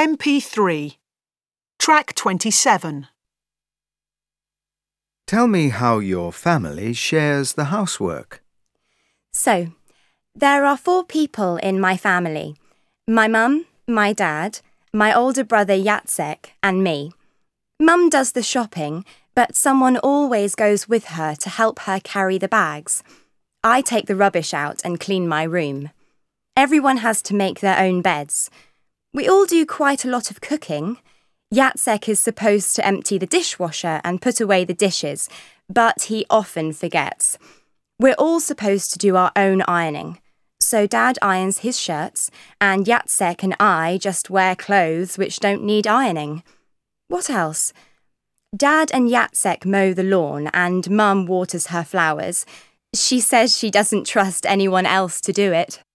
MP3. Track 27. Tell me how your family shares the housework. So, there are 4 people in my family. My mum, my dad, my older brother Jacek and me. Mum does the shopping, but someone always goes with her to help her carry the bags. I take the rubbish out and clean my room. Everyone has to make their own beds. We all do quite a lot of cooking. Jacek is supposed to empty the dishwasher and put away the dishes, but he often forgets. We're all supposed to do our own ironing. So Dad irons his shirts, and Jacek and I just wear clothes which don't need ironing. What else? Dad and Jacek mow the lawn, and Mum waters her flowers. She says she doesn't trust anyone else to do it.